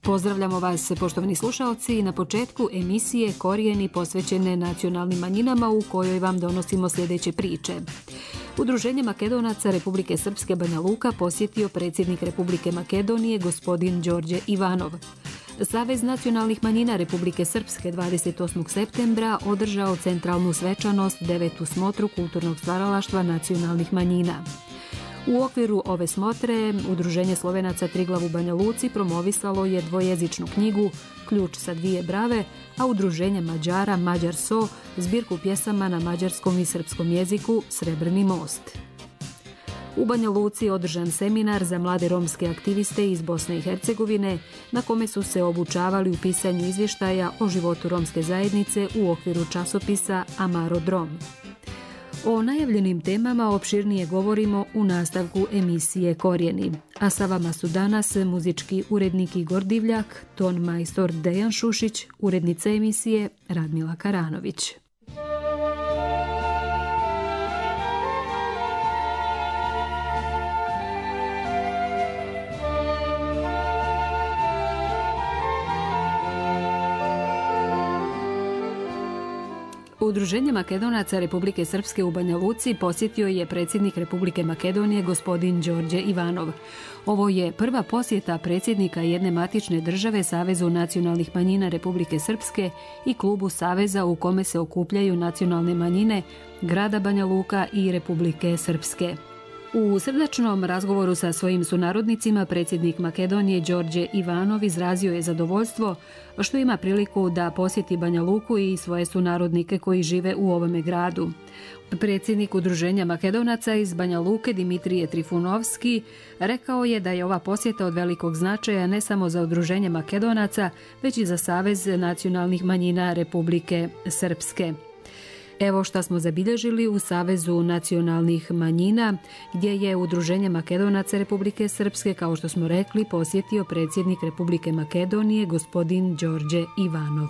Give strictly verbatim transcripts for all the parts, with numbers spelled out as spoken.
Pozdravljamo vas, poštovani slušaoci, na početku emisije Korijeni posvećene nacionalnim manjinama u kojoj vam donosimo sljedeće priče. Udruženje Makedonaca Republike Srpske Banja Luka posjetio predsjednik Republike Makedonije gospodin Đorđe Ivanov. Savez nacionalnih manjina Republike Srpske dvadeset osmog septembra održao centralnu svečanost devetu smotru kulturnog stvaralaštva nacionalnih manjina. U okviru ove smotre Udruženje Slovenaca Triglav u Banja Luci promovisalo je dvojezičnu knjigu Ključ sa dvije brave, a Udruženje Mađara Mađar So zbirku pjesama na mađarskom i srpskom jeziku Srebrni most. U Banja Luci održan seminar za mlade romske aktiviste iz Bosne i Hercegovine, na kome su se obučavali u pisanju izvještaja o životu romske zajednice u okviru časopisa Amarod Rom. O najavljenim temama opširnije govorimo u nastavku emisije Korijeni. A sa vama su danas muzički urednik Igor Divljak, ton majstor Dejan Šušić, urednica emisije Radmila Karanović. Udruženje Makedonaca Republike Srpske u Banja Luci posjetio je predsjednik Republike Makedonije gospodin Đorđe Ivanov. Ovo je prva posjeta predsjednika jedne matične države Savezu nacionalnih manjina Republike Srpske i klubu Saveza u kome se okupljaju nacionalne manjine grada Banja Luka i Republike Srpske. U srdačnom razgovoru sa svojim sunarodnicima predsjednik Makedonije Đorđe Ivanov izrazio je zadovoljstvo što ima priliku da posjeti Banja Luku i svoje sunarodnike koji žive u ovome gradu. Predsjednik Udruženja Makedonaca iz Banja Luke Dimitrije Trifunovski rekao je da je ova posjeta od velikog značaja ne samo za Udruženje Makedonaca, već i za Savez nacionalnih manjina Republike Srpske. Evo šta smo zabilježili u Savezu nacionalnih manjina, gdje je Udruženje Makedonaca Republike Srpske, kao što smo rekli, posjetio predsjednik Republike Makedonije gospodin Đorđe Ivanov.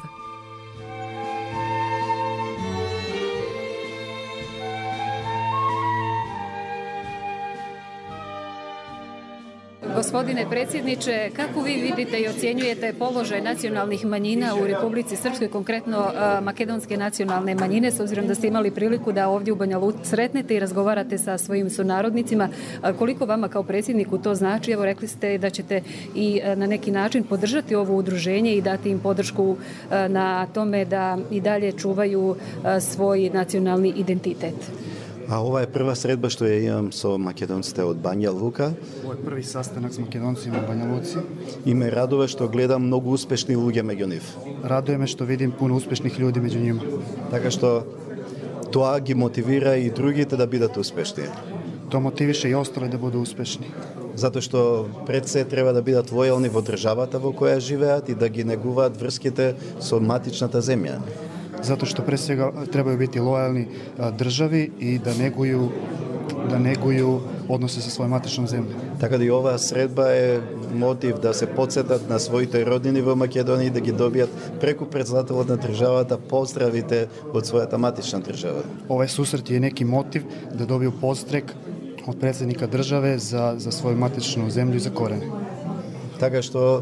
Gospodine predsjedniče, kako vi vidite i ocjenjujete položaj nacionalnih manjina u Republici Srpskoj, konkretno makedonske nacionalne manjine, s obzirom da ste imali priliku da ovdje u Banja Luci sretnete i razgovarate sa svojim sunarodnicima? Koliko vama kao predsjedniku to znači? Evo, rekli ste da ćete i na neki način podržati ovo udruženje i dati im podršku na tome da i dalje čuvaju svoj nacionalni identitet. A ova je prva sredba što je imam so makedoncите od Banja Luka. Ovo je prvi sastanak s makedoncima u Banja Luci. I me raduje što gledam mnogo uspešni ľuѓе među njih. Raduje me što vidim puno uspešnih ljudi među njima. Така što тоа ги мотивира и другите да бидат успешни. To motiviše i ostale da budu uspešni. Zato što пред се треба да бидат лојални во државата во која живеат и да ги негуваат врските со матичната земја. Zato što pre svega trebaju biti lojalni državi i da neguju, da neguju odnose sa svojom matičnom zemljom. Така да и оваа средба е мотив да се подсетат на своите роднини во Македонија да ги добијат преку председателот на државата поздравите од својата матична држава. Ovaj susret je neki motiv da dobiju podstrek od predsjednika države za, za svoju matičnu zemlju i za korene. Така што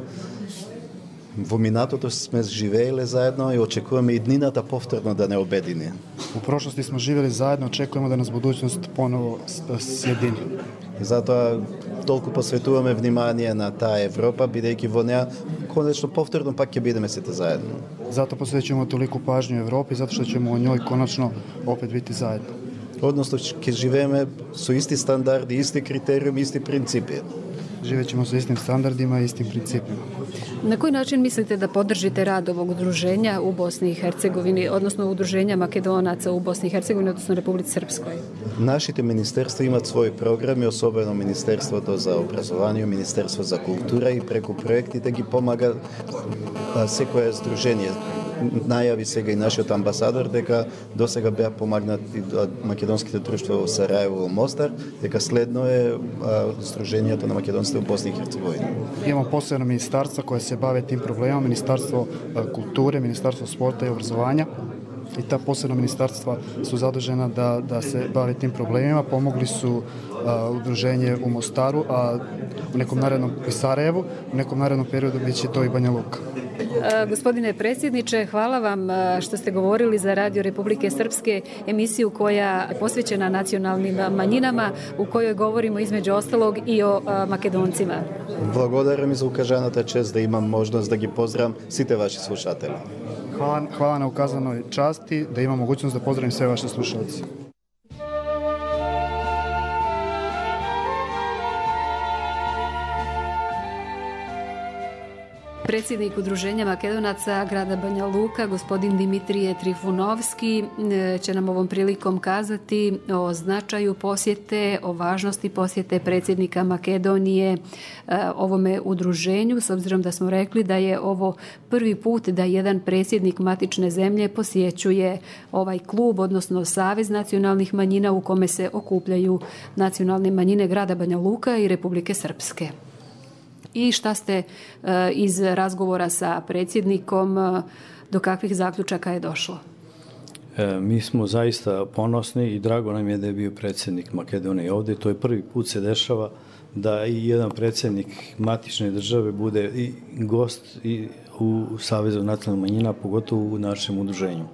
во минатото сме живееле заедно и очекуваме и днината повторно да не обедини. U prošlosti smo živjeli zajedno, očekujemo da nas budućnost ponovo sjedini. И затоа толку посветуваме внимание на таа Европа, бидејќи во неа конечно повторно пак ќе бидеме сите заедно. Zato posvećujemo toliko pažnju Evropi, zato što ćemo u njoj konačno opet biti zajedno. Односно ќе живееме со исти стандарди, исти критериуми, исти принципи. Živjet ćemo sa istim standardima i istim principima. Na koji način mislite da podržite rad ovog udruženja u Bosni i Hercegovini, odnosno udruženja Makedonaca u Bosni i Hercegovini, odnosno Republici Srpskoj? Нашите министерства имат своји програми, особено Министерството за образование, Министерство за култура и преку проектите ги помага секое здружение. Најави сега и нашиот амбасадор дека досега беа помагнати македонските друштва во Сараево, во Мостар, дека следно е здруженијето на македонците во Босна и Херцеговина. Имamo posebno ministarstva koje se bave tim problemom, Ministarstvo kulture, Ministarstvo sporta i obrazovanja. i ta posebna ministarstva su zadužena da, da se bave tim problemima. Pomogli su a, udruženje u Mostaru, a u nekom narednom i Sarajevu, u nekom narednom periodu bit će to i Banja Luka. Gospodine predsjedniče, hvala vam što ste govorili za Radio Republike Srpske, emisiju koja je posvećena nacionalnim manjinama, u kojoj govorimo između ostalog i o Makedoncima. Благодарам и за укажаната чест да имам можност да ги поздравам сите ваши слушатели. Hvala, hvala na ukazanoj časti da imam mogućnost da pozdravim sve vaše slušalce. Predsjednik Udruženja Makedonaca grada Banja Luka, gospodin Dimitrije Trifunovski, će nam ovom prilikom kazati o značaju posjete, o važnosti posjete predsjednika Makedonije ovome udruženju, s obzirom da smo rekli da je ovo prvi put da jedan predsjednik matične zemlje posjećuje ovaj klub, odnosno Savez nacionalnih manjina u kome se okupljaju nacionalne manjine grada Banja Luka i Republike Srpske. I šta ste iz razgovora sa predsjednikom, do kakvih zaključaka je došlo? E, mi smo zaista ponosni i drago nam je da je bio predsjednik Makedonije ovdje. To je prvi put se dešava da i jedan predsjednik matične države bude i gost i u Savezu nacionalnih manjina, pogotovo u našem udruženju.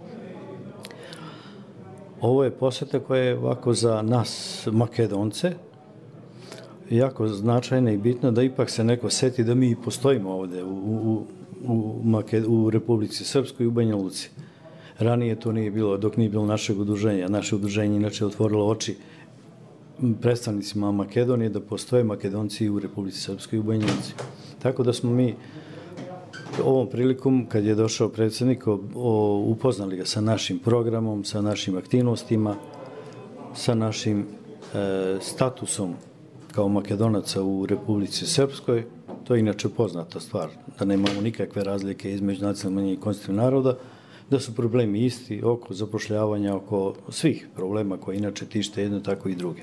Ovo je posjeta koja je ovako za nas Makedonce jako značajna i bitna, da ipak se neko seti da mi postojimo ovdje u, u, u, Maked, u Republici Srpskoj i u Banja Luci. Ranije to nije bilo, dok nije bilo našeg udruženja. Naše udruženje inače otvorilo oči predstavnicima Makedonije da postoje Makedonci u Republici Srpskoj i u Banja Luci. Tako da smo mi ovom prilikom, kad je došao predsjednik, o, upoznali ga sa našim programom, sa našim aktivnostima, sa našim e, statusom kao Makedonaca u Republici Srpskoj. To je inače poznata stvar, da nemamo nikakve razlike između nacionalnih manjina i konstitutivnog naroda, da su problemi isti oko zapošljavanja, oko svih problema koje inače tište jedno, tako i druge.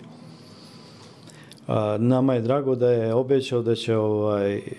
A, nama je drago da je obećao da će ovaj, e,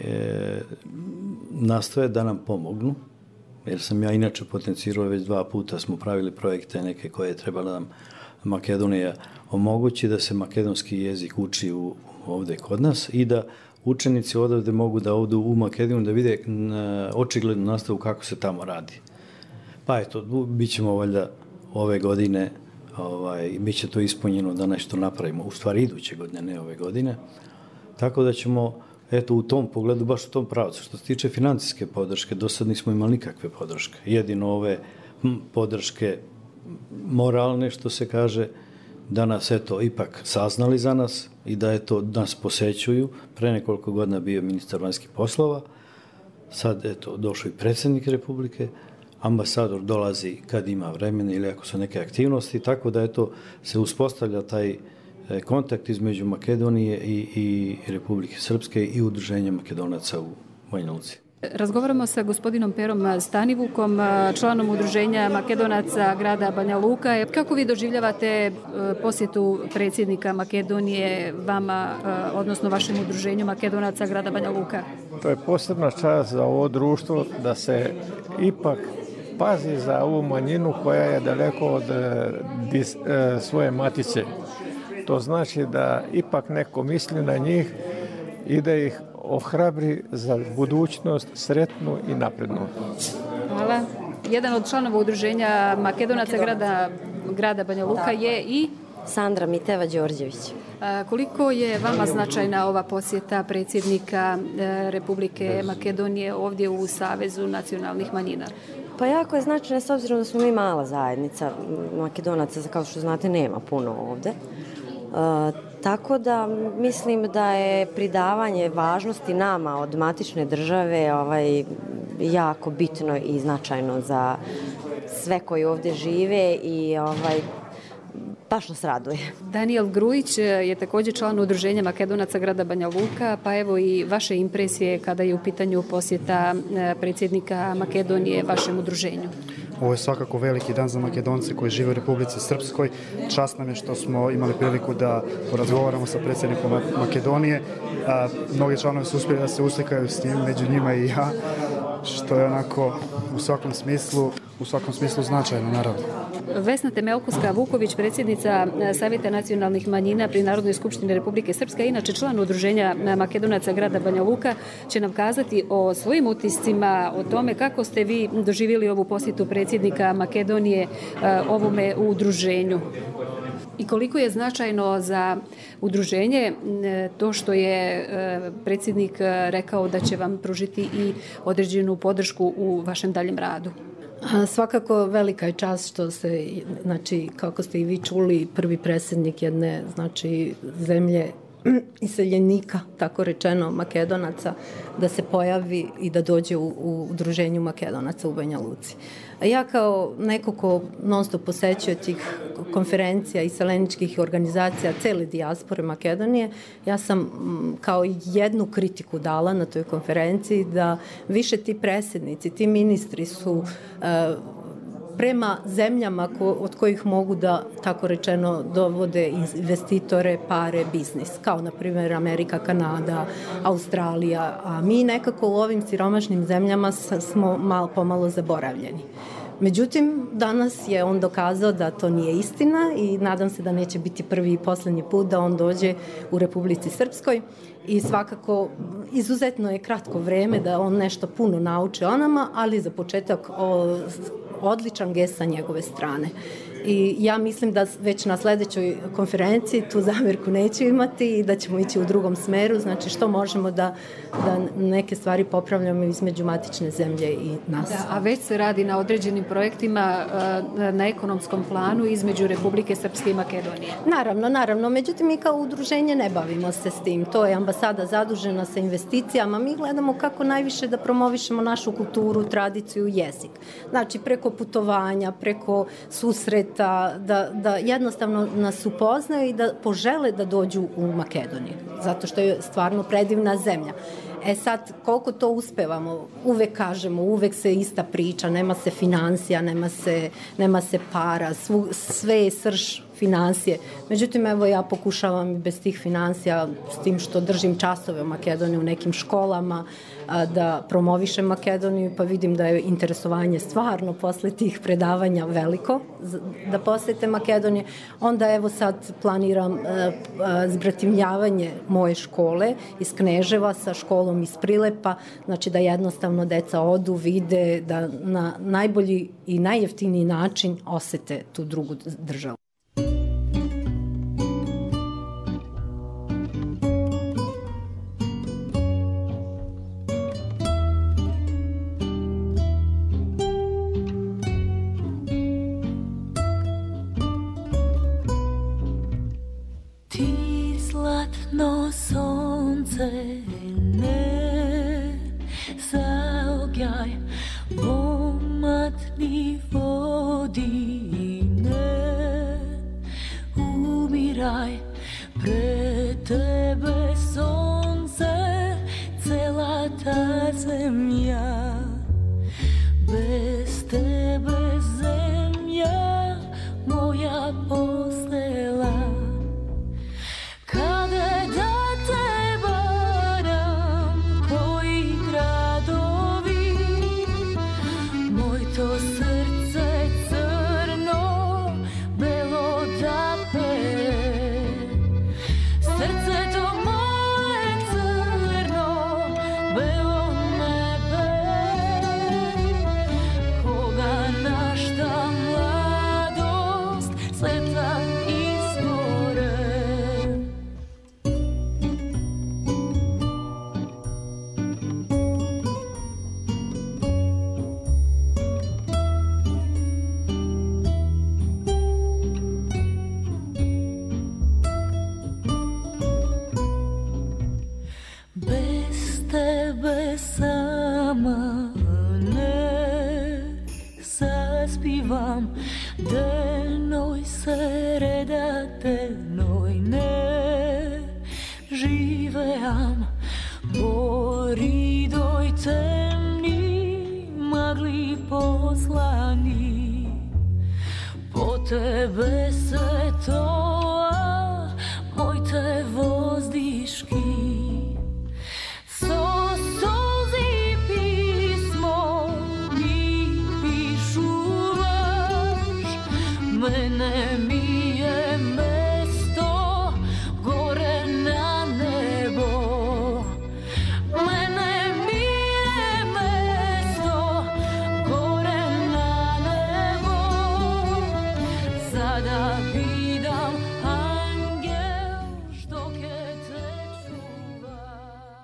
nastoje da nam pomognu, jer sam ja inače potencirao već dva puta, smo pravili projekte neke koje je trebala nam Makedonija omogući da se makedonski jezik uči u, ovdje kod nas i da učenici odavde mogu da odu u Makedoniju da vide očiglednu nastavu kako se tamo radi. Pa eto, bit ćemo valjda ove godine, ovaj, bit će to ispunjeno da nešto napravimo, u stvari iduće godine, ne ove godine. Tako da ćemo, eto, u tom pogledu, baš u tom pravcu, što se tiče financijske podrške, do sad nismo imali nikakve podrške. Jedino ove podrške moralne, što se kaže, da nas, eto, ipak saznali za nas i da, eto, nas posećuju. Pre nekoliko godina bio ministar vanjskih poslova, sad, eto, došao i predsjednik Republike, ambasador dolazi kad ima vremena ili ako su neke aktivnosti, tako da, eto, se uspostavlja taj kontakt između Makedonije i, i Republike Srpske i udruženja Makedonaca u Banja Luci. Razgovaramo sa gospodinom Perom Stanivukom, članom udruženja Makedonaca grada Banja Luka. Kako vi doživljavate posjetu predsjednika Makedonije vama, odnosno vašem udruženju Makedonaca grada Banja Luka? To je posebna čast za ovo društvo da se ipak pazi za ovu manjinu koja je daleko od dis, svoje matice. To znači da ipak neko misli na njih i da ih ohrabri za budućnost sretnu i naprednu. Hvala. Jedan od članova udruženja Makedonaca grada, grada Banja Luka je i Sandra Miteva Đorđević. A, koliko je vama značajna ova posjeta predsjednika e, Republike Makedonije ovdje u Savezu nacionalnih manjina? Pa jako je značajna s obzirom da smo mi mala zajednica. Makedonaca, kao što znate, nema puno ovdje. E, tako da mislim da je pridavanje važnosti nama od matične države ovaj, jako bitno i značajno za sve koji ovdje žive i ovaj, baš nas raduje. Daniel Grujić je također član udruženja Makedonaca grada Banja Luka, pa evo i vaše impresije kada je u pitanju posjeta predsjednika Makedonije vašem udruženju. Ovo je svakako veliki dan za Makedonce koji žive u Republici Srpskoj. Čast nam je što smo imali priliku da porazgovaramo sa predsjednikom Makedonije. A, mnogi članovi su uspjeli da se uslikaju s njim, među njima i ja, što je onako u svakom smislu, u svakom smislu značajno, naravno. Vesna Temeokovska-Vuković, predsjednica Savjeta nacionalnih manjina pri Narodnoj skupštini Republike Srpske, inače član udruženja Makedonaca grada Banja Luka, će nam kazati o svojim utiscima, o tome kako ste vi doživjeli ovu posjetu predsjednika Makedonije ovome udruženju. I koliko je značajno za udruženje to što je predsjednik rekao da će vam pružiti i određenu podršku u vašem daljem radu? Svakako velika je čast što se, znači, kako ste i vi čuli, prvi predsjednik jedne, znači, zemlje iseljenika, tako rečeno, Makedonaca, da se pojavi i da dođe u, u udruženju Makedonaca u Banja Luci. A ja kao neko ko non stop posećuje tih konferencija i seleničkih organizacija cele dijaspore Makedonije, ja sam kao jednu kritiku dala na toj konferenciji da više ti predsjednici, ti ministri su e, prema zemljama ko, od kojih mogu da, tako rečeno, dovode investitore, pare, biznis, kao na primjer Amerika, Kanada, Australija, a mi nekako u ovim siromašnim zemljama smo malo pomalo zaboravljeni. Međutim, danas je on dokazao da to nije istina i nadam se da neće biti prvi i posljednji put da on dođe u Republici Srpskoj i svakako izuzetno je kratko vreme da on nešto puno nauči o nama, ali za početak o, odličan gest sa njegove strane. I ja mislim da već na sljedećoj konferenciji tu zamjerku neću imati i da ćemo ići u drugom smeru, znači što možemo da, da neke stvari popravljamo između matične zemlje i nas. Da, a već se radi na određenim projektima na ekonomskom planu između Republike Srpske i Makedonije. Naravno, naravno, međutim mi kao udruženje ne bavimo se s tim. To je ambasada zadužena sa investicijama. Mi gledamo kako najviše da promovišemo našu kulturu, tradiciju, jezik. Znači preko putovanja, preko susreta, Da, da jednostavno nas upoznaju i da požele da dođu u Makedoniju, zato što je stvarno predivna zemlja. E sad, koliko to uspevamo, uvek kažemo, uvek se ista priča, nema se financija, nema se, nema se para, svu, sve je srž financije. Međutim, evo ja pokušavam bez tih financija, s tim što držim časove u Makedoniji u nekim školama, da promovišem Makedoniju, pa vidim da je interesovanje stvarno posle tih predavanja veliko da posete Makedonije. Onda evo sad planiram zbratimljavanje moje škole iz Kneževa sa školom iz Prilepa, znači da jednostavno deca odu, vide, da na najbolji i najjeftiniji način osete tu drugu državu. No sonce ne zaogaj vomatni vodine umiraj pred tebe sonce cela ta zemlja bez tebe zemlja moja postela. Denoj sreda, denoj ne živeam poridoj temni magli poslani po tebe se toa moj te vozdiški so sozi pismo mene mi je mesto gore na nebo. Mene mi je mesto gore na nebo. Sada vidam angel što ke te čuva.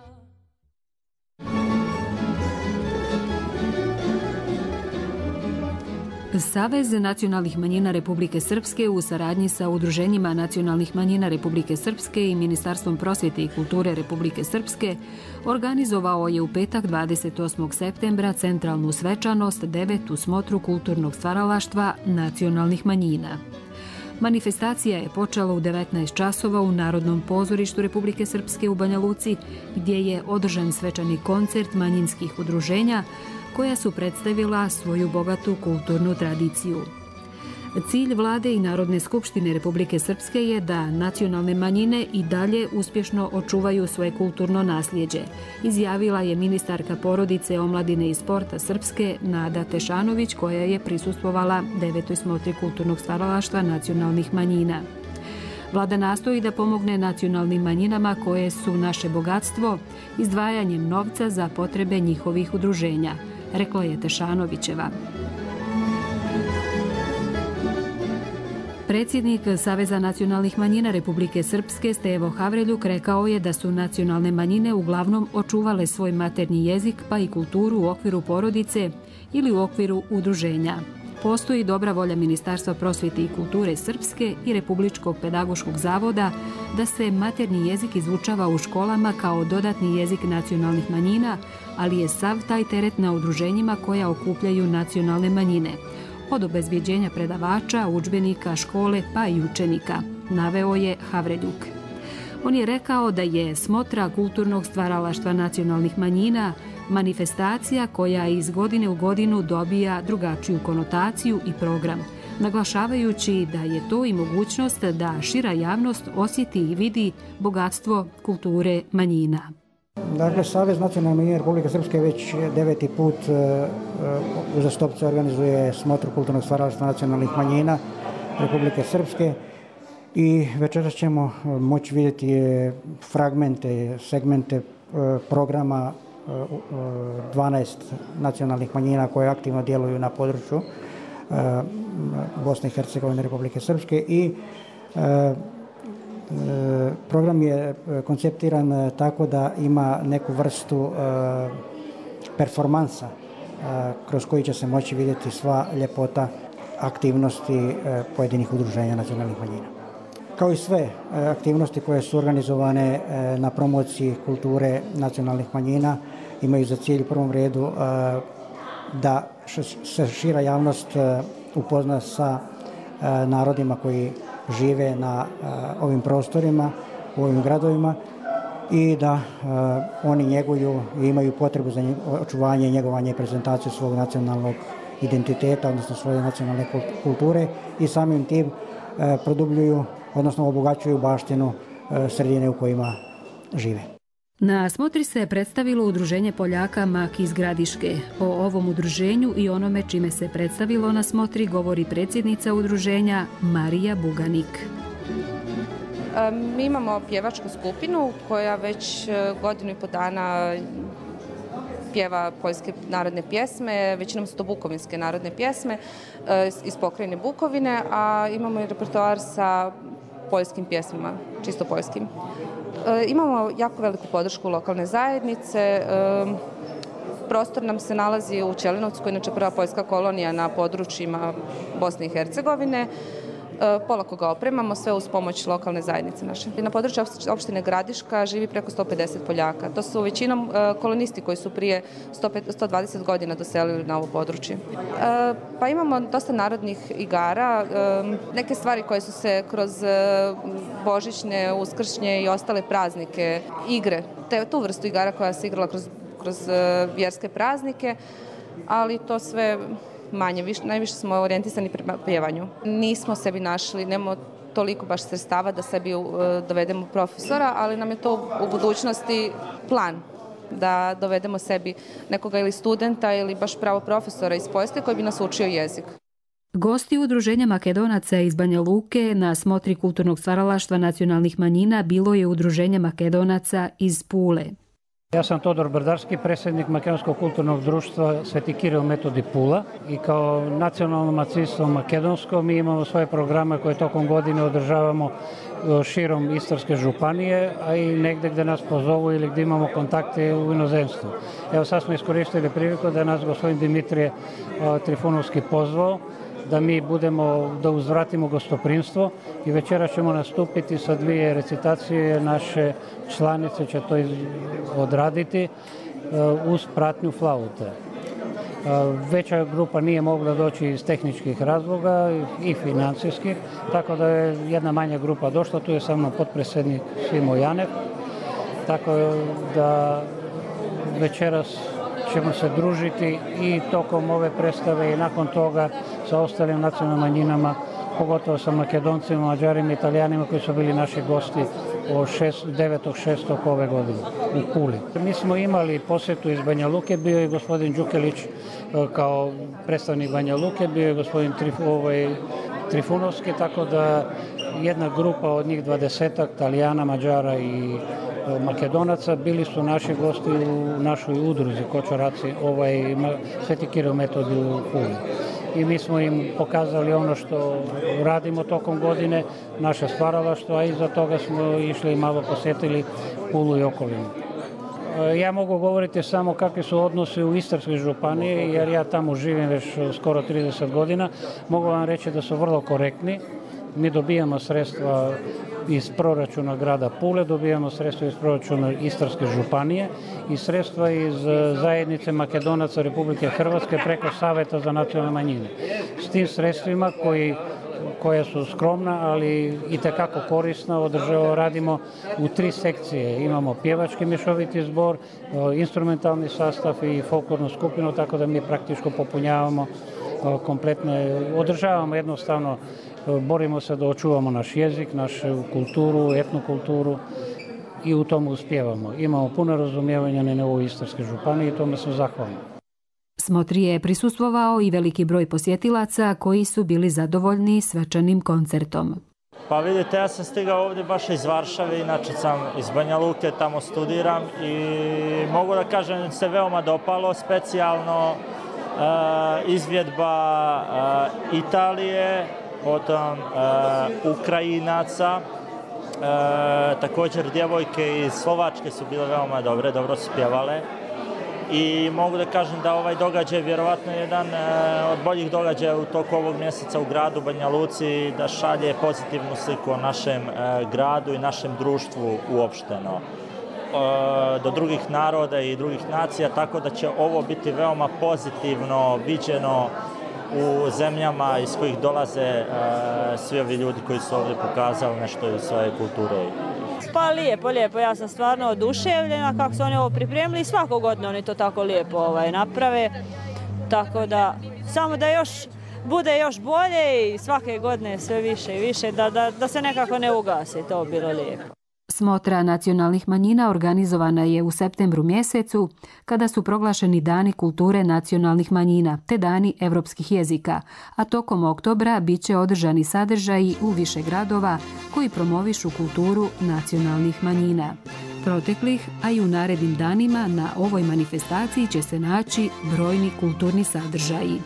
Savez nacionalnih manjina Republike Srpske u saradnji sa Udruženjima nacionalnih manjina Republike Srpske i Ministarstvom prosvjete i kulture Republike Srpske organizovao je u petak dvadeset osmog septembra centralnu svečanost devetu smotru kulturnog stvaralaštva nacionalnih manjina. Manifestacija je počela u devetnaest časova u Narodnom pozorištu Republike Srpske u Banja Luci, gdje je održan svečani koncert manjinskih udruženja koja su predstavila svoju bogatu kulturnu tradiciju. Cilj vlade i Narodne skupštine Republike Srpske je da nacionalne manjine i dalje uspješno očuvaju svoje kulturno nasljeđe, izjavila je ministarka porodice, omladine i sporta Srpske Nada Tešanović, koja je prisustvovala devetoj smotri kulturnog stvaralaštva nacionalnih manjina. Vlada nastoji da pomogne nacionalnim manjinama koje su naše bogatstvo izdvajanjem novca za potrebe njihovih udruženja, rekla je Tešanovićeva. Predsjednik Saveza nacionalnih manjina Republike Srpske Stevo Havreljuk rekao je da su nacionalne manjine uglavnom očuvale svoj maternji jezik pa i kulturu u okviru porodice ili u okviru udruženja. Postoji dobra volja Ministarstva prosvjete i kulture Srpske i Republičkog pedagoškog zavoda da se maternji jezik izučava u školama kao dodatni jezik nacionalnih manjina, ali je sav taj teret na udruženjima koja okupljaju nacionalne manjine, od obezbjeđenja predavača, udžbenika, škole pa i učenika, naveo je Havreljuk. On je rekao da je smotra kulturnog stvaralaštva nacionalnih manjina manifestacija koja iz godine u godinu dobija drugačiju konotaciju i program, naglašavajući da je to i mogućnost da šira javnost osjeti i vidi bogatstvo kulture manjina. Dakle, Savez nacionalnih manjina Republike Srpske već deveti put uzastopce organizuje smotru kulturnog stvaralaštva nacionalnih manjina Republike Srpske i večeras ćemo moći vidjeti fragmente, segmente programa dvanaest nacionalnih manjina koje aktivno djeluju na području Bosne i Hercegovine, Republike Srpske i program je konceptiran tako da ima neku vrstu performansa kroz koji će se moći vidjeti sva ljepota aktivnosti pojedinih udruženja nacionalnih manjina. Kao i sve aktivnosti koje su organizovane na promociji kulture nacionalnih manjina imaju za cilj u prvom redu da se šira javnost upozna sa narodima koji žive na ovim prostorima, u ovim gradovima i da oni njeguju i imaju potrebu za očuvanje, njegovanje i prezentaciju svog nacionalnog identiteta, odnosno svoje nacionalne kulture i samim tim produbljuju, odnosno obogaćuju baštinu sredine u kojima žive. Na smotri se predstavilo udruženje Poljaka Mak iz Gradiške. O ovom udruženju i onome čime se predstavilo na smotri govori predsjednica udruženja Marija Buganik. Mi imamo pjevačku skupinu koja već godinu i po dana pjeva poljske narodne pjesme, većinom su to bukovinske narodne pjesme iz pokrajine Bukovine, a imamo i repertoar sa poljskim pjesmama, čisto poljskim. Imamo jako veliku podršku lokalne zajednice. Prostor nam se nalazi u Ćelinovcu, koja je inače prva poljska kolonija na područjima Bosne i Hercegovine. Polako ga opremamo, sve uz pomoć lokalne zajednice naše. Na području opštine Gradiška živi preko sto pedeset Poljaka. To su većinom kolonisti koji su prije sto dvadeset godina doselili na ovo područje. Pa imamo dosta narodnih igara, neke stvari koje su se kroz božićne, uskršnje i ostale praznike, igre, te, tu vrstu igara koja se igrala kroz, kroz vjerske praznike, ali to sve manje, viš, najviše smo orijentisani prema pjevanju. Nismo sebi našli, nemamo toliko baš sredstava da sebi uh, dovedemo profesora, ali nam je to u budućnosti plan da dovedemo sebi nekoga ili studenta ili baš pravo profesora iz Poljske koji bi nas učio jezik. Gosti Udruženja Makedonaca iz Banja Luke na smotri kulturnog stvaralaštva nacionalnih manjina bilo je Udruženje Makedonaca iz Pule. Ja sam Todor Brdarski, predsjednik Makedonskog kulturnog društva Sveti Kiril Metodi Pula i kao nacionalno macinstvo makedonsko mi imamo svoje programe koje tokom godine održavamo širom Istarske županije, a i negdje gdje nas pozovu ili gdje imamo kontakte u inozemstvu. Evo sad smo iskoristili priliku da nas gospodin Dimitrije Trifunovski pozvao da mi budemo, da uzvratimo gostoprimstvo i večera ćemo nastupiti sa dvije recitacije, naše članice će to odraditi uz pratnju flaute. Veća grupa nije mogla doći iz tehničkih razloga i financijskih, tako da je jedna manja grupa došla, tu je sa mnom potpredsjednik Simo Janev, tako da večeras ćemo se družiti i tokom ove predstave i nakon toga sa ostalim nacionalnim manjinama, pogotovo sa Makedoncima, Mađarima, Italijanima koji su bili naši gosti od devetog šestog ove godine u Puli. Mi smo imali posjetu iz Banja Luke, bio je gospodin Đukelić kao predstavnik Banja Luke, bio je gospodin Trif, ovaj, Trifunovski, tako da jedna grupa od njih dvadesetak, Italijana, Mađara i Makedonaca, bili su naši gosti u našoj udruzi Kočoraci, ovaj Sveti Kiril Metodi u Puli. I mi smo im pokazali ono što radimo tokom godine, naše stvaralaštvo, a iza toga smo išli i malo posjetili Pulu i okolinu. Ja mogu govoriti samo kakvi su odnosi u Istarskoj županiji, jer ja tamo živim već skoro trideset godina. Mogu vam reći da su vrlo korektni. Mi dobijamo sredstva iz proračuna grada Pule, dobijamo sredstva iz proračuna Istarske županije i sredstva iz zajednice Makedonaca Republike Hrvatske preko Saveta za nacionalne manjine. S tim sredstvima koji, koja su skromna, ali itekako korisna, održava, radimo u tri sekcije. Imamo pjevački mješoviti zbor, instrumentalni sastav i folklornu skupinu, tako da mi praktički popunjavamo kompletne, održavamo jednostavno, borimo se da očuvamo naš jezik, našu kulturu, etnokulturu i u tomu uspijevamo. Imamo puno razumijevanja na nivou Istarske županije i tome smo zahvalni. Smotri je prisustvovao i veliki broj posjetilaca koji su bili zadovoljni svečanim koncertom. Pa vidite, ja sam stigao ovdje baš iz Varšave, inače sam iz Banja Luke, tamo studiram i mogu da kažem da se veoma dopalo, specijalno uh, izvjedba uh, Italije, potom uh, Ukrajinaca, uh, također djevojke iz Slovačke su bile veoma dobre, dobro su pjevale i mogu da kažem da ovaj događaj je vjerovatno jedan uh, od boljih događaja u toku ovog mjeseca u gradu Banja Luci, da šalje pozitivnu sliku o našem uh, gradu i našem društvu uopšteno uh, do drugih naroda i drugih nacija, tako da će ovo biti veoma pozitivno viđeno u zemljama iz kojih dolaze e, svi ovi ljudi koji su ovdje pokazali nešto iz svoje kulture. Pa lijepo, lijepo. Ja sam stvarno oduševljena kako su oni ovo pripremili i svakog godine oni to tako lijepo ovaj, naprave. Tako da, samo da još bude još bolje i svake godine sve više i više, da, da, da se nekako ne ugasi, to bi bilo lijepo. Smotra nacionalnih manjina organizovana je u septembru mjesecu kada su proglašeni Dani kulture nacionalnih manjina te Dani evropskih jezika, a tokom oktobra bit će održani sadržaji u više gradova koji promovišu kulturu nacionalnih manjina. Proteklih, a i u narednim danima na ovoj manifestaciji će se naći brojni kulturni sadržaji.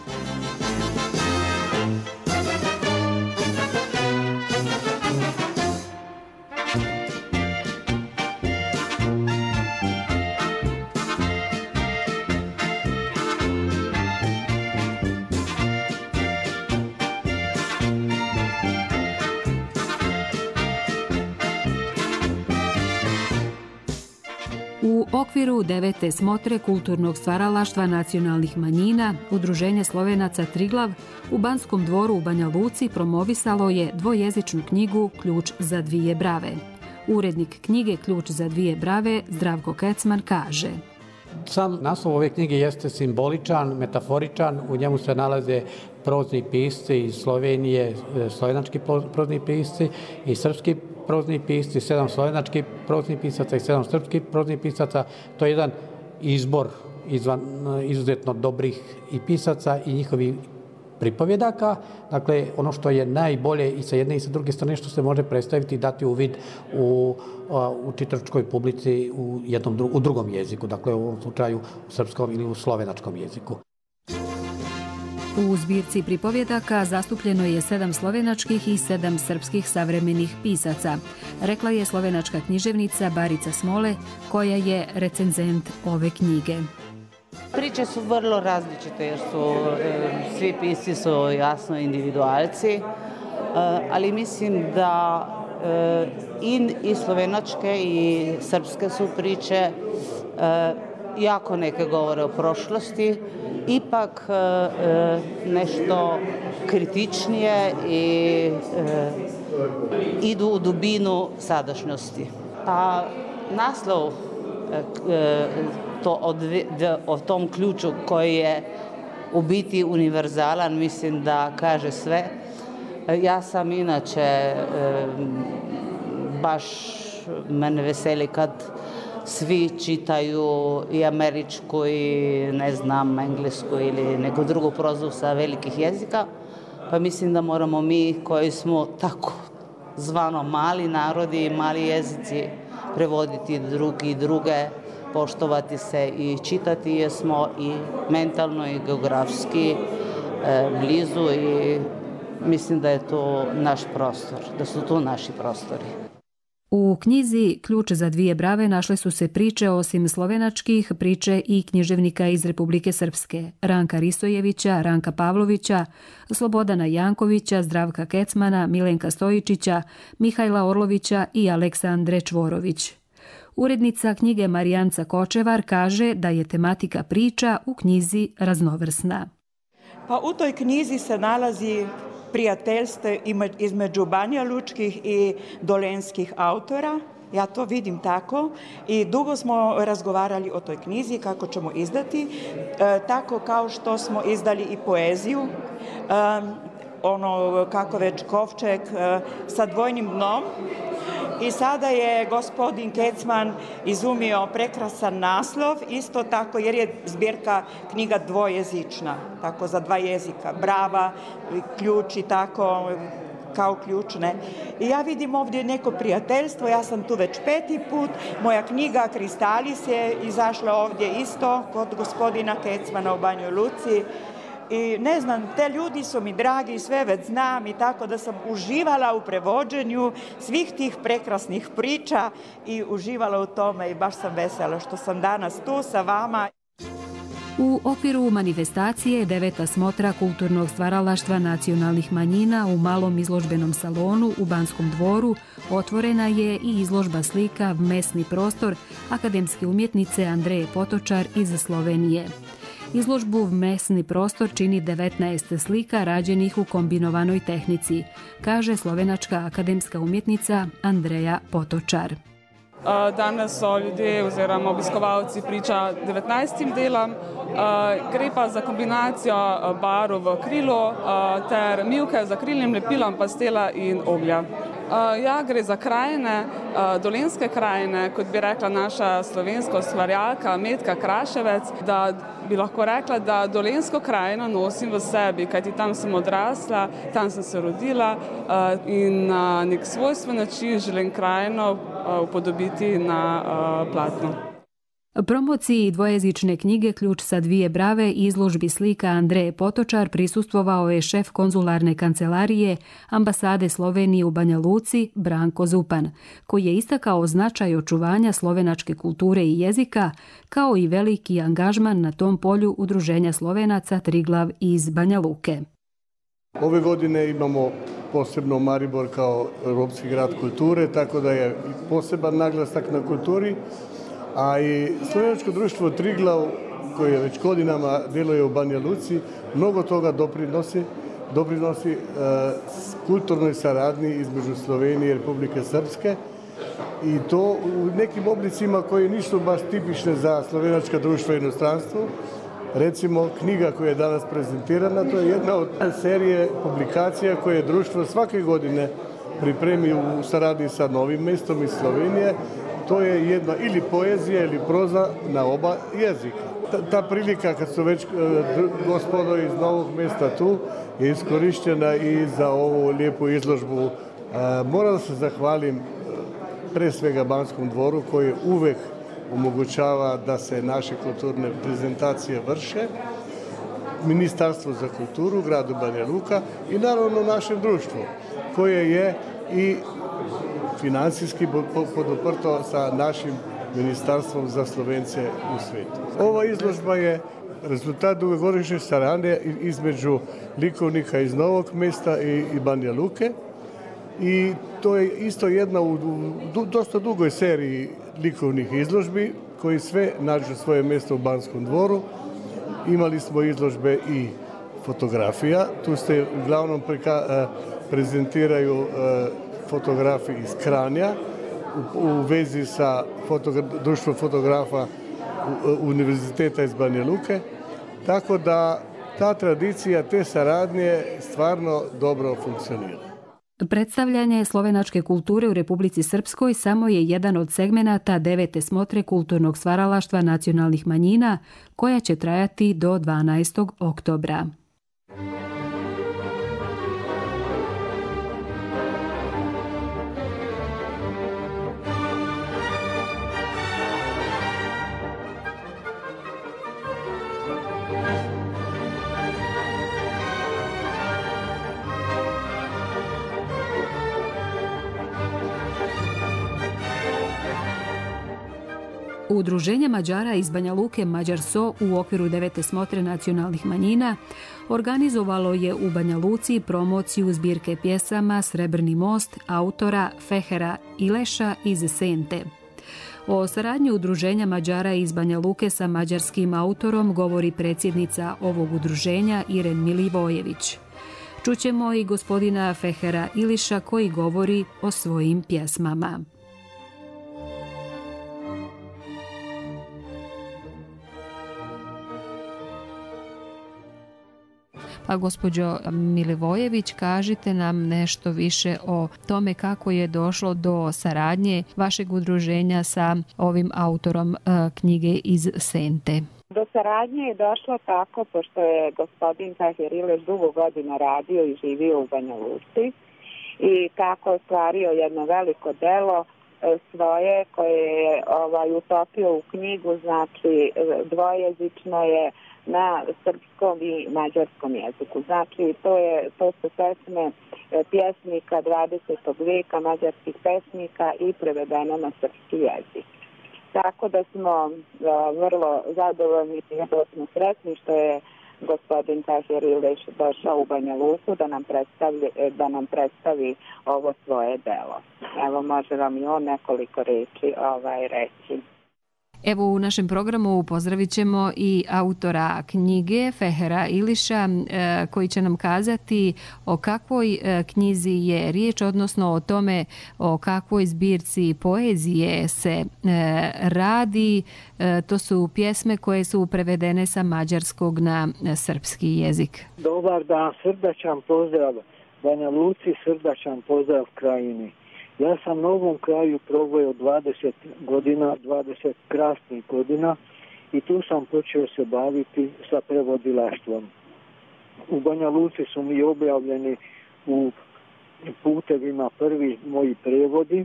U okviru devete smotre kulturnog stvaralaštva nacionalnih manjina, Udruženje Slovenaca Triglav u Banskom dvoru u Banja Luci promovisalo je dvojezičnu knjigu Ključ za dvije brave. Urednik knjige Ključ za dvije brave, Zdravko Kecman, kaže: Sam naslov ove knjige jeste simboličan, metaforičan, u njemu se nalaze prozni pisci iz Slovenije, slovenački prozni pisci i srpski prozni pisci, sedam slovenačkih proznih pisaca i sedam srpskih proznih pisaca. To je jedan izbor izvan, izuzetno dobrih i pisaca i njihovi pripovjedaka. Dakle, ono što je najbolje i sa jedne i sa druge strane što se može predstaviti i dati uvid u, u čitačkoj publici u, jednom, u drugom jeziku, dakle u ovom slučaju u srpskom ili u slovenačkom jeziku. U zbirci pripovjedaka zastupljeno je sedam slovenačkih i sedam srpskih savremenih pisaca, rekla je slovenačka književnica Barica Smole, koja je recenzent ove knjige. Priče su vrlo različite jer su e, svi pisci su jasno individualci, e, ali mislim da e, i, i slovenačke i srpske su priče e, jako neke govore o prošlosti, ipak e, nešto kritičnije i e, idu u dubinu sadašnjosti. A naslov e, to od, o tom ključu koji je u biti univerzalan, mislim da kaže sve. Ja sam inače e, baš mene veseli kad svi čitaju i američku i ne znam englesku ili neku drugu prozu sa velikih jezika, pa mislim da moramo mi koji smo tako zvano mali narodi i mali jezici prevoditi drugi i druge, poštovati se i čitati jer smo i mentalno i geografski e, blizu i mislim da je to naš prostor, da su to naši prostori. U knjizi Ključ za dvije brave našle su se priče osim slovenačkih, priče i književnika iz Republike Srpske, Ranka Ristojevića, Ranka Pavlovića, Slobodana Jankovića, Zdravka Kecmana, Milenka Stojičića, Mihajla Orlovića i Aleksandre Čvorović. Urednica knjige Marijanca Kočevar kaže da je tematika priča u knjizi raznovrsna. Pa u toj knjizi se nalazi prijateljstvo između banjalučkih i dolenskih autora. Ja to vidim tako i dugo smo razgovarali o toj knjizi kako ćemo izdati, e, tako kao što smo izdali i poeziju, e, ono kako već Kovčeg e, sa dvojnim dnom. I sada je gospodin Kecman izumio prekrasan naslov, isto tako jer je zbirka knjiga dvojezična, tako za dva jezika, brava, ključ i tako kao ključne. I ja vidim ovdje neko prijateljstvo, ja sam tu već peti put, moja knjiga Kristalis je izašla ovdje isto kod gospodina Kecmana u Banjoj Luci. I ne znam, te ljudi su mi dragi, sve već znam i tako da sam uživala u prevođenju svih tih prekrasnih priča i uživala u tome i baš sam vesela što sam danas tu sa vama. U okviru manifestacije deveta smotra kulturnog stvaralaštva nacionalnih manjina u malom izložbenom salonu u Banskom dvoru otvorena je i izložba slika Mesni prostor akademske umjetnice Andreje Potočar iz Slovenije. Izložbu Mesni prostor čini devetnaest slika rađenih u kombinovanoj tehnici, kaže slovenačka akademska umjetnica Andreja Potočar. Danes so ljudje oziroma obiskovalci priča devetnajstim delom. Gre pa za kombinacijo barv v krilu ter mivke z akrilnim lepilom, pastela in oglja. Ja, gre za krajine, dolenske krajine, kot bi rekla naša slovenska ustvarjalka Metka Kraševec, da bi lahko rekla, da dolensko krajino nosim v sebi, kajti tam sem odrasla, tam sem se rodila in na nek svojstven način želim krajino upodobiti na platno. Promociji dvojezične knjige Ključ sa dvije brave i izložbi slika Andreje Potočar prisustvovao je šef konzularne kancelarije ambasade Slovenije u Banja Luci Branko Zupan, koji je istakao značaj očuvanja slovenačke kulture i jezika, kao i veliki angažman na tom polju Udruženja Slovenaca Triglav iz Banja Luke. Ove godine imamo posebno Maribor kao europski grad kulture, tako da je poseban naglasak na kulturi. A i slovenačko društvo Triglav, koje već godinama djeluje u Banja Luci, mnogo toga doprinosi, doprinosi e, kulturnoj saradnji između Slovenije i Republike Srpske i to u nekim oblicima koji nisu baš tipične za slovenačka društva i inostranstvo. Recimo, knjiga koja je danas prezentirana, to je jedna od serije publikacija koje društvo svake godine pripremi u saradnji sa Novim mestom iz Slovenije. To je jedna ili poezija ili proza na oba jezika. ta, ta prilika kad su već gospodo iz Novog mjesta tu je iskorištena i za ovu lijepu izložbu. Moram da se zahvalim pre svega Banskom dvoru koji uvek omogućava da se naše kulturne prezentacije vrše, Ministarstvo za kulturu, gradu Banja Luka i naravno našem društvu koje je i financijski poduprto sa našim Ministarstvom za Slovence u svijetu. Ova izložba je rezultat dugogodišnje saradnje između likovnika iz Novog mjesta i, i Banja Luke i to je isto jedna u, u dosta dugoj seriji likovnih izložbi koji sve nađu svoje mjesto u Banskom dvoru. Imali smo izložbe i fotografija, tu se uglavnom preka, prezentiraju fotografi iz Kranja u, u vezi sa fotogra, društvom fotografa Univerziteta iz Banja Luke, tako da ta tradicija, te saradnje stvarno dobro funkcionira. Predstavljanje slovenačke kulture u Republici Srpskoj samo je jedan od segmenata devete smotre kulturnog stvaralaštva nacionalnih manjina koja će trajati do dvanaestog oktobra. Udruženje Mađara iz Banja Luke Mađarso u okviru devete smotre nacionalnih manjina organizovalo je u Banja Luci promociju zbirke pjesama Srebrni most autora Fehera Ileša iz Sente. O saradnji Udruženja Mađara iz Banja Luke sa mađarskim autorom govori predsjednica ovog udruženja Iren Milivojević. Čućemo i gospodina Fehera Iliša koji govori o svojim pjesmama. Pa gospođo Milivojević, kažite nam nešto više o tome kako je došlo do saradnje vašeg udruženja sa ovim autorom knjige iz Sente. Do saradnje je došlo tako pošto je gospodin Feher Ileš dugo godina radio i živio u Banja Luci i tako ostvario jedno veliko delo svoje koje je ovaj, utopio u knjigu, znači dvojezično je na srpskom i mađarskom jeziku. Znači, to, je, to su pesme pjesnika dvadesetog vijeka, mađarskih pesnika i prevedeno na srpski jezik. Tako da smo a, vrlo zadovoljni i vrlo smo sretni što je gospodin Feher Ileš došao u Banja Luku da nam predstavi, da nam predstavi ovo svoje delo. Evo, može vam i on nekoliko reči ovaj, reći. Evo u našem programu pozdravit ćemo i autora knjige Fehera Iliša koji će nam kazati o kakvoj knjizi je riječ, odnosno o tome o kakvoj zbirci poezije se radi. To su pjesme koje su prevedene sa mađarskog na srpski jezik. Dobar dan, srdačan pozdrav Banja Luci, srdačan pozdrav krajini. Ja sam na ovom kraju probao dvadeset godina, dvadeset krasnih godina i tu sam počeo se baviti sa prevodilaštvom. U Banja Luci su mi objavljeni u putevima prvi moji prevodi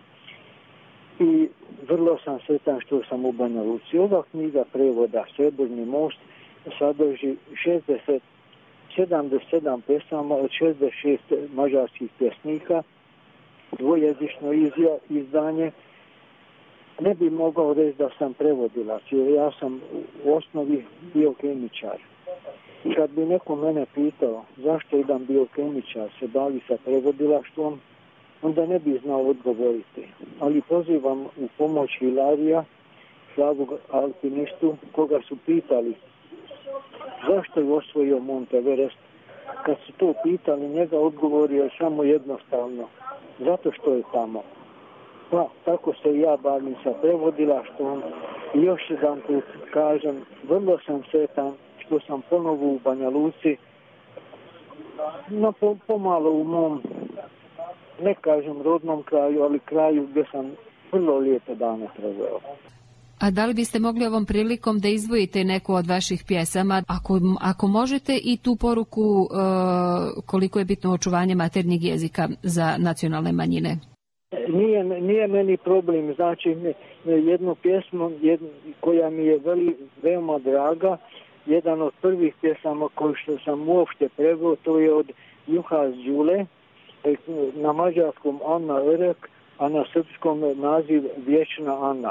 i vrlo sam sretan što sam u Banja Luci. Ova knjiga prevoda Srebrni most sadrži šezdeset, sedamdeset sedam pesama od šezdeset šest mađarskih pjesnika, dvojezično izdanje. Ne bi mogao reći da sam prevodilac, jer ja sam u osnovi biokemičar. I kad bi neko mene pitao zašto jedan biokemičar se bavi sa prevodilaštvom, onda ne bi znao odgovoriti. Ali pozivam u pomoć Hilarija, slavog alpinistu, koga su pitali zašto je osvojio Monteverest. Kad su to pitali, njega odgovorio je samo jednostavno. Zato što je tamo. Pa, tako se ja bavim sa prevodilaštvom i još jedan put kažem, vrlo sam sretan što sam ponovo u Banja Luci, no pomalo u mom, ne kažem rodnom kraju, ali kraju gdje sam vrlo lijepe dane proveo. A da li biste mogli ovom prilikom da izdvojite neku od vaših pjesama, ako, ako možete, i tu poruku e, koliko je bitno očuvanje maternjeg jezika za nacionalne manjine? Nije, nije meni problem, znači jednu pjesmu jednu, koja mi je veli, veoma draga, jedan od prvih pjesama koju što sam uopšte preveo, to je od Juhas Đule, na mađarskom Anna Örek, a na srpskom naziv Vječna Anna.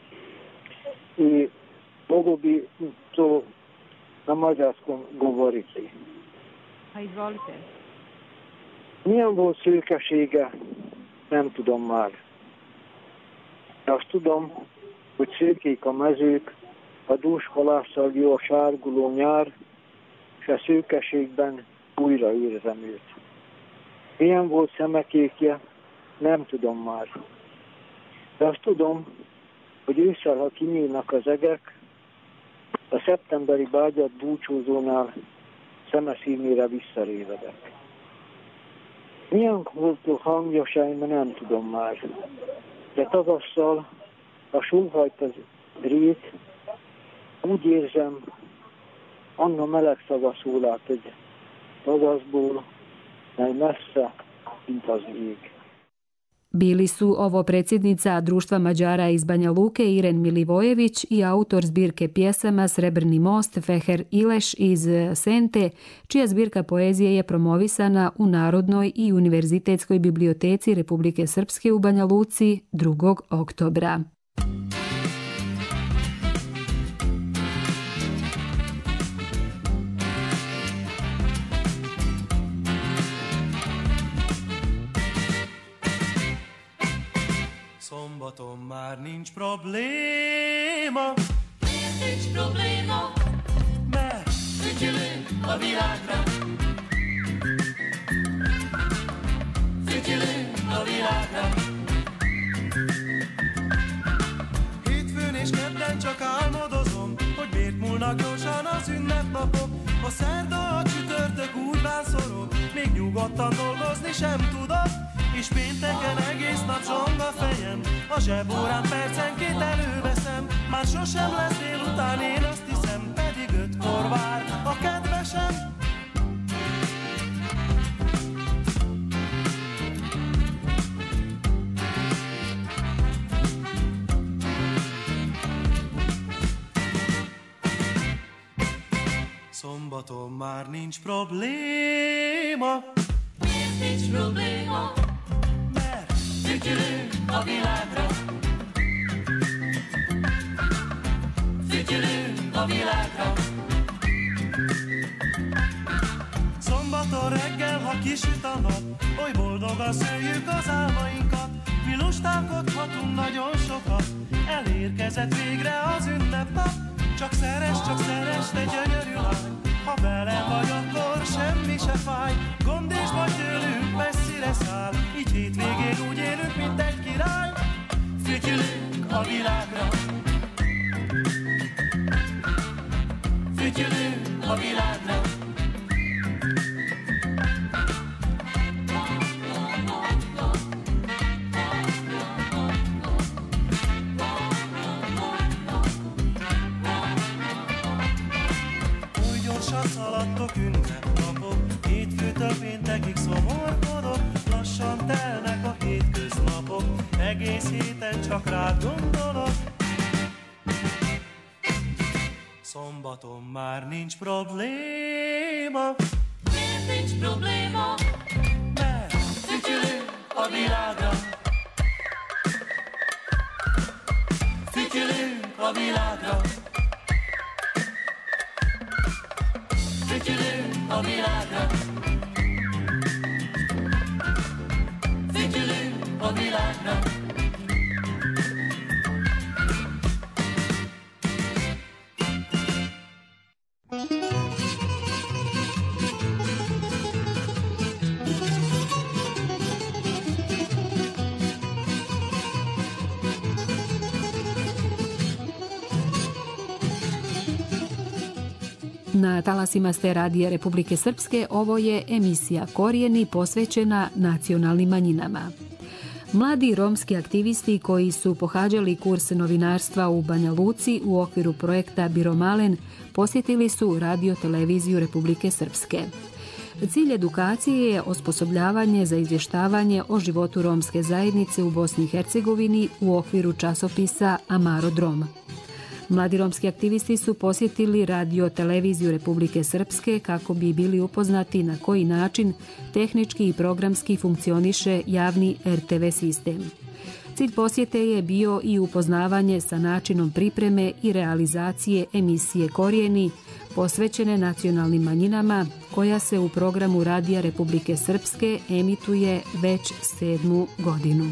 I mogu bi to na mađarskom govoriti. A izvolite. Milyen volt szőkesége, nem tudom már. De azt tudom, hogy szőkék a mezők, a dús halásszal jó a sárguló nyár, és a szőkeségben újra érzem őt. Milyen volt szemekékje, nem tudom már. De azt tudom, hogy ősszel, ha kinyílnak az egek, a szeptemberi bágyat búcsúzónál szeme színére visszarévedek. Milyen volt a hangja sejme, nem tudom már. De tavasszal, ha sóhajt az rét, úgy érzem, Anna meleg szava szól át egy tavaszból, mely messze, mint az ég. Bili su ovo predsjednica Društva Mađara iz Banja Luke Iren Milivojević i autor zbirke pjesama Srebrni most Feher Ileš iz Sente, čija zbirka poezije je promovisana u Narodnoj i Univerzitetskoj biblioteci Republike Srpske u Banja Luci drugog oktobra. Szombaton már nincs probléma. Miért nincs probléma? Mert fütyülünk a világra. Fütyülünk a világra. Hétfőn és kedden csak álmodozom, hogy miért múlnak gyorsan az ünnepnapok. A szerda, a csütörtök úgy vánszorog, még nyugodtan dolgozni sem tudok. És pénteken egész nap zsong a fejem, a zsebórán percenként előveszem. Már sosem lesz délután, én azt hiszem, pedig ötkor vár a kedvesem. Szombaton már nincs probléma. Miért nincs probléma? Fütyülünk a világra. Fütyülünk a világra. Szombaton reggel, ha kisüt a nap, oly boldogan szőjük az álmainkat. Mi lustálkodhatunk nagyon sokat, elérkezett végre az ünnepnap. Csak szeres, csak szeres, te gyönyörű lány, ha velem vagy, akkor semmi se fáj. Gond és baj tőlünk messzire száll, így hétvégén úgy élünk, mint egy király. Fütyülünk a világra. Fütyülünk a világra. Szaladtok ünnepnapok, hétfőtől péntekig szomorkodok, lassan telnek a hétköznapok, egész héten csak rád gondolok. Szombaton már nincs probléma. Miért nincs probléma? Mert fütyülünk a világra. Fütyülünk a világra. Fütyülünk a világra. Fütyülünk a világra. Na talasima ste Radija Republike Srpske, ovo je emisija Korijeni posvećena nacionalnim manjinama. Mladi romski aktivisti koji su pohađali kurs novinarstva u Banja Luci u okviru projekta Biromalen posjetili su radio televiziju Republike Srpske. Cilj edukacije je osposobljavanje za izvještavanje o životu romske zajednice u Bosni i Hercegovini u okviru časopisa Amaro Drom. Mladi romski aktivisti su posjetili radio televiziju Republike Srpske kako bi bili upoznati na koji način tehnički i programski funkcioniše javni er te ve sistem. Cilj posjete je bio i upoznavanje sa načinom pripreme i realizacije emisije Korijeni posvećene nacionalnim manjinama koja se u programu Radija Republike Srpske emituje već sedmu godinu.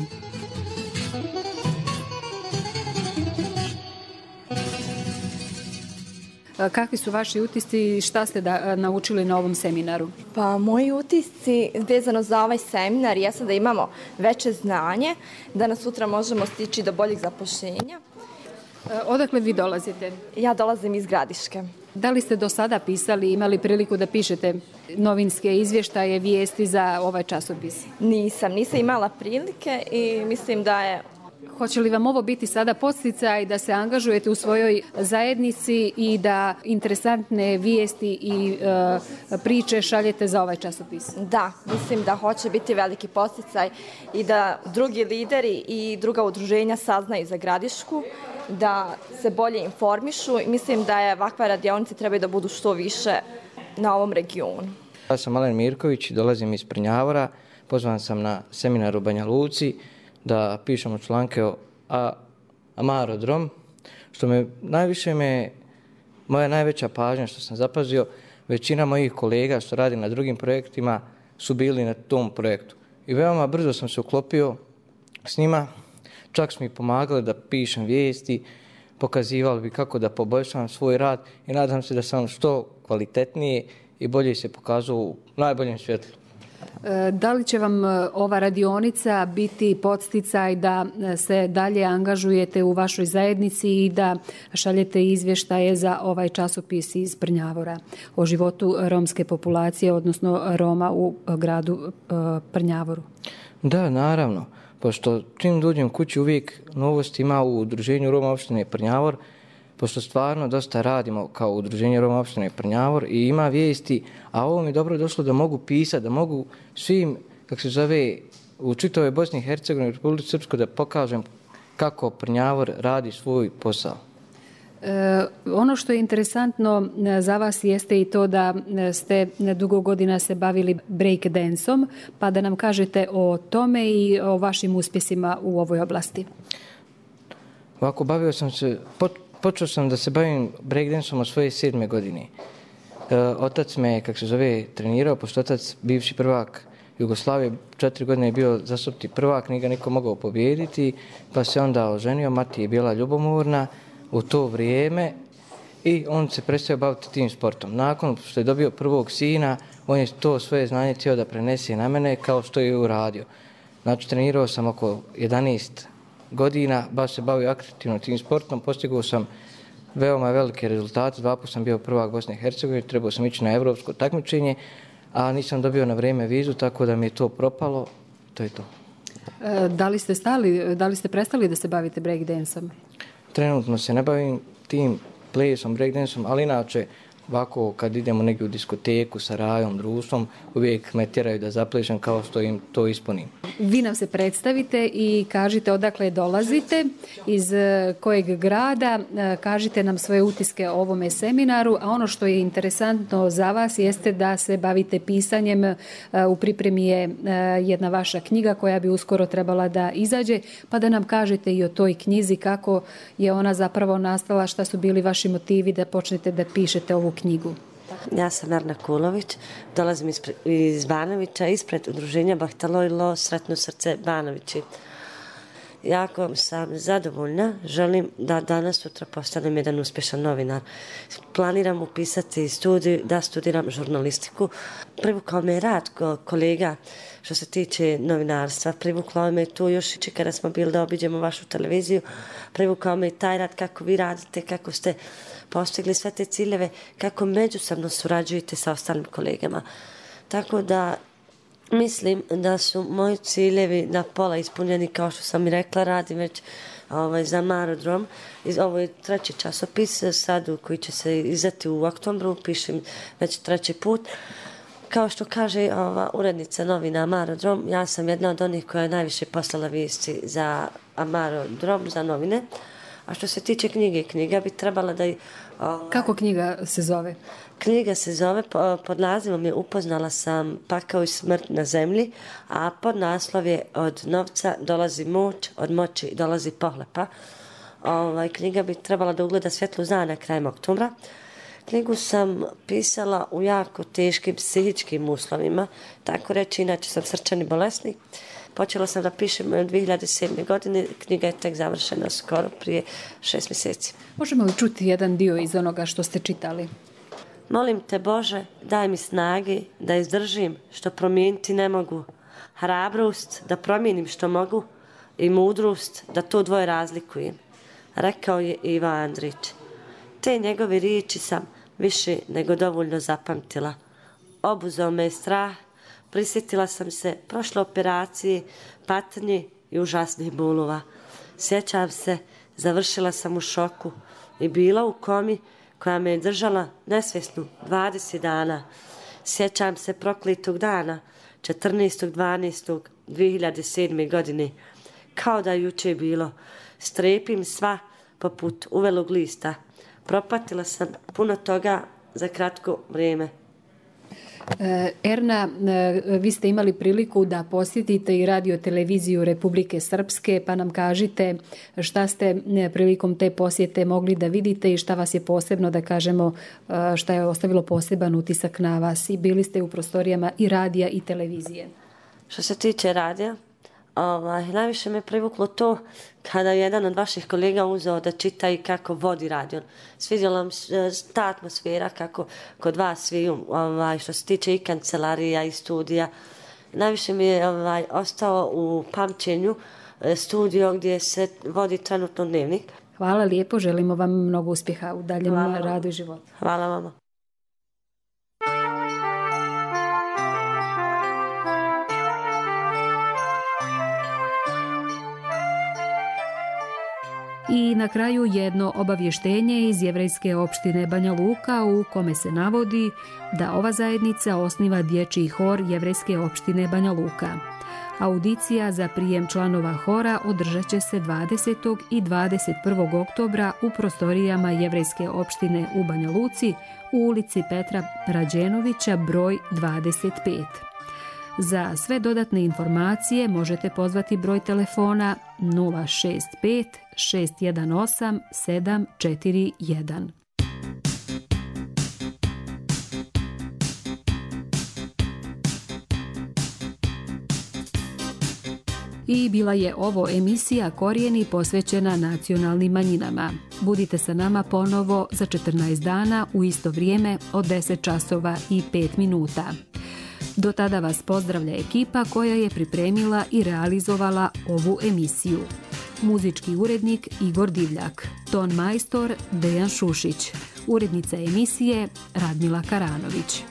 Kakvi su vaši utisci i šta ste da, naučili na ovom seminaru? Pa moji utisci vezano za ovaj seminar jesu da imamo veće znanje, da nas sutra možemo stići do boljih zapošljenja. Odakle vi dolazite? Ja dolazim iz Gradiške. Da li ste do sada pisali, imali priliku da pišete novinske izvještaje, vijesti za ovaj časopis? Nisam, nisam imala prilike i mislim da je... Hoće li vam ovo biti sada podsticaj da se angažujete u svojoj zajednici i da interesantne vijesti i e, priče šaljete za ovaj časopis? Da, mislim da hoće biti veliki podsticaj i da drugi lideri i druga udruženja saznaju za Gradišku, da se bolje informišu i mislim da je ovakva radionice trebaju da budu što više na ovom regionu. Ja sam Alen Mirković, dolazim iz Prnjavora, pozvan sam na seminar u Banja Luci da pišemo članke o Amaro Drom, što me najviše me, moja najveća pažnja što sam zapazio, većina mojih kolega što radi na drugim projektima su bili na tom projektu. I veoma brzo sam se uklopio s njima, čak su mi pomagali da pišem vijesti, pokazivali bi kako da poboljšavam svoj rad i nadam se da sam što kvalitetnije i bolje se pokazao u najboljem svjetlu. Da li će vam ova radionica biti podsticaj da se dalje angažujete u vašoj zajednici i da šaljete izvještaje za ovaj časopis iz Prnjavora o životu romske populacije, odnosno Roma u gradu Prnjavoru? Da, naravno. Pošto čim dođem kući uvijek novosti ima u udruženju Roma opštine Prnjavor, pošto stvarno dosta radimo kao udruženje Roma opštine Prnjavor i ima vijesti, a ovo mi dobro došlo da mogu pisati, da mogu svim, kako se zove, u čitavoj Bosni i Hercegovini i Republici Srpskoj da pokažem kako Prnjavor radi svoj posao. E, ono što je interesantno za vas jeste i to da ste dugo godina se bavili break danceom, pa da nam kažete o tome i o vašim uspjesima u ovoj oblasti. Ovako, bavio sam se, pot, počeo sam da se bavim breakdanceom od svoje sedme godine. E, otac me, kako se zove, trenirao, pošto otac, bivši prvak Jugoslavije, četiri godine je bio zasupti prvak, nije ga niko mogao pobijediti, pa se onda oženio, mati je bila ljubomorna u to vrijeme i on se prestao baviti tim sportom. Nakon što je dobio prvog sina, on je to svoje znanje htio da prenese na mene kao što je uradio. Znači, trenirao sam oko jedanaest godina, baš se bavio aktivno tim sportom, postigao sam veoma velike rezultate, dva puta sam bio prvak Bosne i Hercegovine, trebao sam ići na evropsko takmičenje, a nisam dobio na vrijeme vizu, tako da mi je to propalo, to je to. E, da li ste stali, da li ste prestali da se bavite breakdanceom? Trenutno se ne bavim tim plesom, breakdanceom, ali inače ovako kad idemo negdje u diskoteku sa rajom, društvom, uvijek me tjeraju da zaplešem kao što im to ispunim. Vi nam se predstavite i kažite odakle dolazite, iz kojeg grada, kažite nam svoje utiske o ovome seminaru, a ono što je interesantno za vas jeste da se bavite pisanjem. U pripremi je jedna vaša knjiga koja bi uskoro trebala da izađe, pa da nam kažete i o toj knjizi, kako je ona zapravo nastala, šta su bili vaši motivi da počnete da pišete ovu knjigu. Ja sam Erna Kulović, dolazim iz, iz Banovića, ispred udruženja Bahtalojlo Sretno srce Banovići. Jako sam zadovoljna, želim da danas sutra postanem jedan uspješan novinar. Planiram upisati studiju, da studiram žurnalistiku. Privukao me rad kolega što se tiče novinarstva, privukao me tu još i kada smo bili da obiđemo vašu televiziju, privukao me i taj rad kako vi radite, kako ste postigli sve te ciljeve, kako međusobno surađujete sa ostalim kolegama. Tako da Mislim da su moji ciljevi na pola ispunjeni, kao što sam i rekla, radim već ovaj, za Marodrom. Ovo je treći časopis sad koji će se izdati u oktobru, pišem već treći put. Kao što kaže ova urednica novina Marodrom, ja sam jedna od onih koja je najviše poslala vijesti za Marodrom, za novine. A što se tiče knjige, knjiga bi trebala da... Ovaj, Kako knjiga se zove? Knjiga se zove, pod nazivom je Upoznala sam pakao i smrt na zemlji, a pod naslov je Od novca dolazi moć, od moći dolazi pohlepa. Ovaj, knjiga bi trebala da ugleda svjetlu dana krajem oktobra. Knjigu sam pisala u jako teškim psihičkim uslovima, tako reći, inače sam srčani bolesnik. Počela sam da pišem dvije hiljade sedme. godine, knjiga je tek završena skoro prije šest mjeseci. Možemo li čuti jedan dio iz onoga što ste čitali? Molim te Bože, daj mi snage da izdržim što promijeniti ne mogu, hrabrost da promijenim što mogu i mudrost da to dvoje razlikujem, rekao je Ivo Andrić. Te njegove riječi sam više nego dovoljno zapamtila. Obuzeo me je strah, prisjetila sam se prošle operacije, patnje i užasnih bolova. Sjećam se, završila sam u šoku i bila u komi koja me je držala nesvjesnu dvadeset dana. Sjećam se proklitog dana, četrnaestog dvanaestog dvije hiljade sedme. godine, kao da je jučer bilo. Strepim sva poput uvelog lista. Propatila sam puno toga za kratko vrijeme. Erna, vi ste imali priliku da posjetite i radio televiziju Republike Srpske, pa nam kažite šta ste prilikom te posjete mogli da vidite i šta vas je posebno, da kažemo, šta je ostavilo poseban utisak na vas. I bili ste u prostorijama i radija i televizije. Što se tiče radija, ovaj, najviše me privuklo to kada je jedan od vaših kolega uzeo da čita i kako vodi radio. Svidjela mi ta atmosfera kako kod vas svi, ovaj, što se tiče i kancelarija i studija. Najviše mi je ovaj, ostao u pamćenju studio gdje se vodi trenutno dnevnik. Hvala lijepo, želimo vam mnogo uspjeha u daljem radu i životu. Hvala vama. I na kraju jedno obavještenje iz jevrejske opštine Banja Luka u kome se navodi da ova zajednica osniva dječji hor jevrejske opštine Banja Luka. Audicija za prijem članova hora održat će se dvadesetog i dvadeset prvog oktobra u prostorijama jevrejske opštine u Banja Luci u ulici Petra Rađenovića broj dvadeset pet. Za sve dodatne informacije možete pozvati broj telefona nula šest pet šest jedan osam sedam četiri jedan. I bila je ovo emisija Korijeni posvećena nacionalnim manjinama. Budite sa nama ponovo za četrnaest dana u isto vrijeme od deset časova i pet minuta. Do tada vas pozdravlja ekipa koja je pripremila i realizovala ovu emisiju. Muzički urednik Igor Divljak, ton majstor Dejan Šušić, urednica emisije Radmila Karanović.